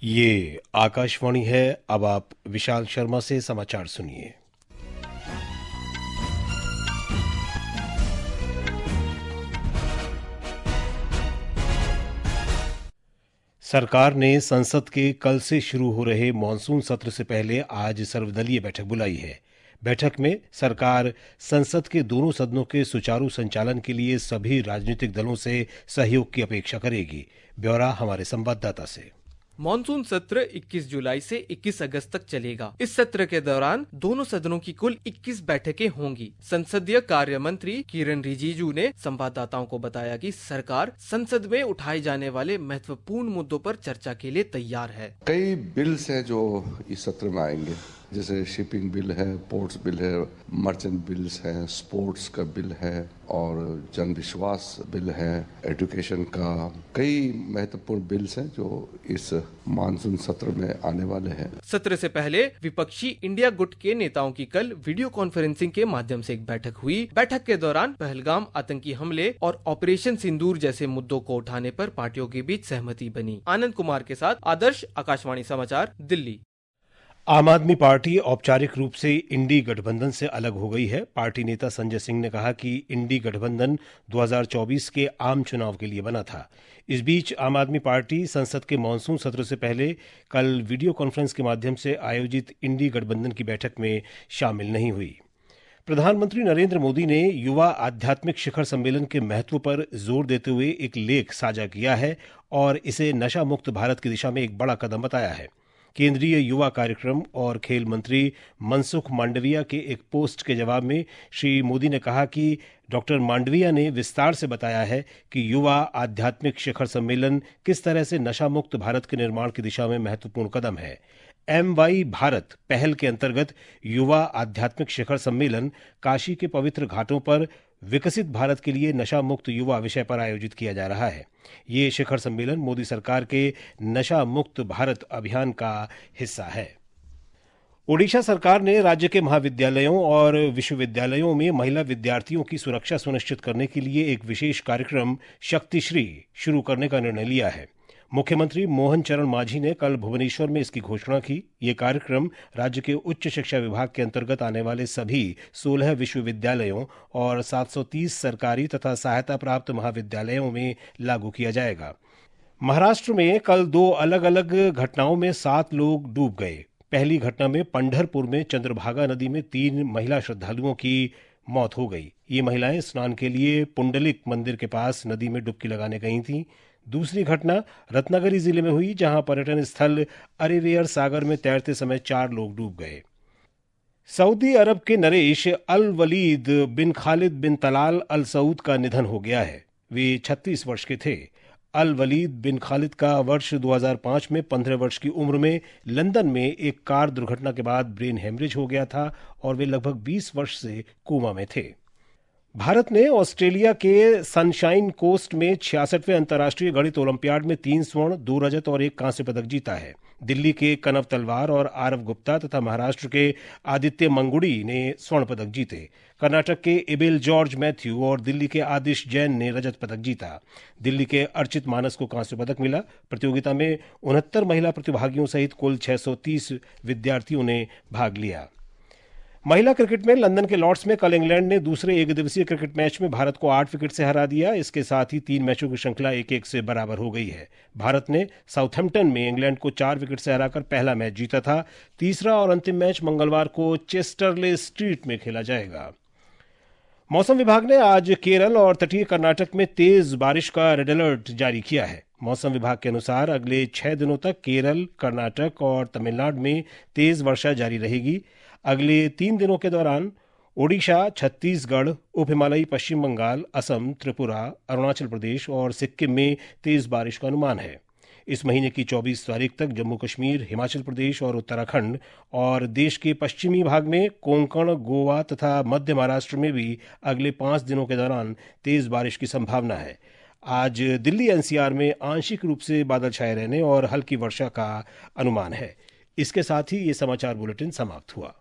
ये आकाशवाणी है। अब आप विशाल शर्मा से समाचार सुनिए। सरकार ने संसद के कल से शुरू हो रहे मानसून सत्र से पहले आज सर्वदलीय बैठक बुलाई है। बैठक में सरकार संसद के दोनों सदनों के सुचारू संचालन के लिए सभी राजनीतिक दलों से सहयोग की अपेक्षा करेगी। ब्यौरा हमारे संवाददाता से। मानसून सत्र 21 जुलाई से 21 अगस्त तक चलेगा। इस सत्र के दौरान दोनों सदनों की कुल 21 बैठकें होंगी। संसदीय कार्य मंत्री किरण रिजिजू ने संवाददाताओं को बताया कि सरकार संसद में उठाए जाने वाले महत्वपूर्ण मुद्दों पर चर्चा के लिए तैयार है। कई बिल्स हैं जो इस सत्र में आएंगे, जैसे शिपिंग बिल है, पोर्ट्स बिल है, मर्चेंट बिल्स है, स्पोर्ट्स का बिल है और जन विश्वास बिल है, एजुकेशन का। कई महत्वपूर्ण बिल्स हैं जो इस मानसून सत्र में आने वाले हैं। सत्र से पहले विपक्षी इंडिया गुट के नेताओं की कल वीडियो कॉन्फ्रेंसिंग के माध्यम से एक बैठक हुई। बैठक के दौरान पहलगाम आतंकी हमले और ऑपरेशन सिंदूर जैसे मुद्दों को उठाने पर पार्टियों के बीच सहमति बनी। आनंद कुमार के साथ आदर्श, आकाशवाणी समाचार, दिल्ली। आम आदमी पार्टी औपचारिक रूप से इंडी गठबंधन से अलग हो गई है। पार्टी नेता संजय सिंह ने कहा कि इंडी गठबंधन 2024 के आम चुनाव के लिए बना था। इस बीच आम आदमी पार्टी संसद के मानसून सत्र से पहले कल वीडियो कॉन्फ्रेंस के माध्यम से आयोजित इंडी गठबंधन की बैठक में शामिल नहीं हुई। प्रधानमंत्री नरेंद्र मोदी ने युवा आध्यात्मिक शिखर सम्मेलन के महत्व पर जोर देते हुए एक लेख साझा किया है और इसे नशा मुक्त भारत की दिशा में एक बड़ा कदम बताया है। केंद्रीय युवा कार्यक्रम और खेल मंत्री मनसुख मांडविया के एक पोस्ट के जवाब में श्री मोदी ने कहा कि डॉक्टर मांडविया ने विस्तार से बताया है कि युवा आध्यात्मिक शिखर सम्मेलन किस तरह से नशा मुक्त भारत के निर्माण की दिशा में महत्वपूर्ण कदम है। MY भारत पहल के अंतर्गत युवा आध्यात्मिक शिखर सम्मेलन काशी के पवित्र घाटों पर विकसित भारत के लिए नशा मुक्त युवा विषय पर आयोजित किया जा रहा है। ये शिखर सम्मेलन मोदी सरकार के नशा मुक्त भारत अभियान का हिस्सा है। ओडिशा सरकार ने राज्य के महाविद्यालयों और विश्वविद्यालयों में महिला विद्यार्थियों की सुरक्षा सुनिश्चित करने के लिए एक विशेष कार्यक्रम शक्तिश्री शुरू करने का निर्णय लिया है। मुख्यमंत्री मोहन चरण मांझी ने कल भुवनेश्वर में इसकी घोषणा की। ये कार्यक्रम राज्य के उच्च शिक्षा विभाग के अंतर्गत आने वाले सभी 16 विश्वविद्यालयों और 730 सरकारी तथा सहायता प्राप्त महाविद्यालयों में लागू किया जाएगा। महाराष्ट्र में कल 2 अलग अलग घटनाओं में 7 लोग डूब गए। पहली घटना में पंढरपुर में चंद्रभागा नदी में 3 महिला श्रद्धालुओं की मौत हो गई। ये महिलाएं स्नान के लिए पुंडलिक मंदिर के पास नदी में डुबकी लगाने गई थीं। दूसरी घटना रत्नागिरी जिले में हुई, जहां पर्यटन स्थल अरेवेयर सागर में तैरते समय 4 लोग डूब गए। सऊदी अरब के नरेश अल वलीद बिन खालिद बिन तलाल अल सऊद का निधन हो गया है। वे 36 वर्ष के थे। अल वलीद बिन खालिद का वर्ष 2005 में 15 वर्ष की उम्र में लंदन में एक कार दुर्घटना के बाद ब्रेन हेमरेज हो गया था और वे लगभग 20 वर्ष से कोमा में थे। भारत ने ऑस्ट्रेलिया के सनशाइन कोस्ट में 66वें अंतर्राष्ट्रीय गणित ओलंपियाड में 3 स्वर्ण, 2 रजत और 1 कांस्य पदक जीता है। दिल्ली के कनव तलवार और आरव गुप्ता तथा महाराष्ट्र के आदित्य मंगुड़ी ने स्वर्ण पदक जीते। कर्नाटक के एबेल जॉर्ज मैथ्यू और दिल्ली के आदिश जैन ने रजत पदक जीता। दिल्ली के अर्चित मानस को कांस्य पदक मिला। प्रतियोगिता में 69 महिला प्रतिभागियों सहित कुल 630 विद्यार्थियों ने भाग लिया। महिला क्रिकेट में लंदन के लॉर्ड्स में कल इंग्लैंड ने दूसरे एकदिवसीय क्रिकेट मैच में भारत को 8 विकेट से हरा दिया। इसके साथ ही 3 मैचों की श्रृंखला 1-1 से बराबर हो गई है। भारत ने साउथहैम्पटन में इंग्लैंड को 4 विकेट से हराकर पहला मैच जीता था। तीसरा और अंतिम मैच मंगलवार को चेस्टरले स्ट्रीट में खेला जाएगा। मौसम विभाग ने आज केरल और तटीय कर्नाटक में तेज बारिश का रेड अलर्ट जारी किया है। मौसम विभाग के अनुसार अगले 6 दिनों तक केरल, कर्नाटक और तमिलनाडु में तेज वर्षा जारी रहेगी। अगले 3 दिनों के दौरान ओडिशा, छत्तीसगढ़, उप हिमालयी पश्चिम बंगाल, असम, त्रिपुरा, अरुणाचल प्रदेश और सिक्किम में तेज बारिश का अनुमान है। इस महीने की 24 तारीख तक जम्मू कश्मीर, हिमाचल प्रदेश और उत्तराखंड और देश के पश्चिमी भाग में कोंकण, गोवा तथा मध्य महाराष्ट्र में भी अगले 5 दिनों के दौरान तेज बारिश की संभावना है। आज दिल्ली NCR में आंशिक रूप से बादल छाए रहने और हल्की वर्षा का अनुमान है। इसके साथ ही ये समाचार बुलेटिन समाप्त हुआ।